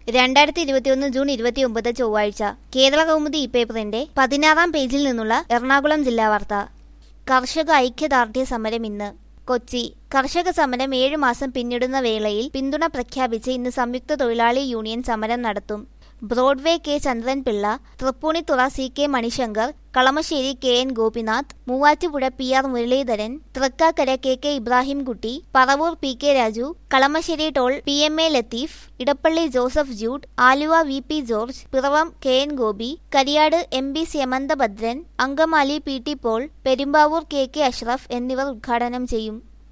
2021 June 29 ചൊവ്വാഴ്ച കേരള കൗമുദി പേപ്പറിന്റെ 16-ാം പേജിൽ നിന്നുള്ള എറണാകുളം ജില്ലാ വാർത്ത. കർഷക ഐക്യദാർഢ്യ സമരം ഇന്ന്. കൊച്ചി. കർഷക സമരം 7 മാസം പിന്നിടുന്ന വേളയിൽ പിന്തുണ പ്രഖ്യാപിച്ച് ഇന്ന് സംയുക്ത തൊഴിലാളി യൂണിയൻ സമരം നടത്തും. Broadway K Chandranpillai, Thrippunithura C K Manishankar, Kalamassery K N Gopinath, Muvattupuzha P R Muraleedharan, Thrikkakara K K Ibrahimkutty, Paravur P K Raju, Kalamassery toll P M A Latheef, Edappally Joseph Jude, Aluva V P George, Piravom K N Gopi, Kariyad M B Syamanthabhadran, Angamaly P T Paul, Perumbavoor K K Ashraf എന്നിവർ ഉദ്ഘാടനം ചെയ്യും.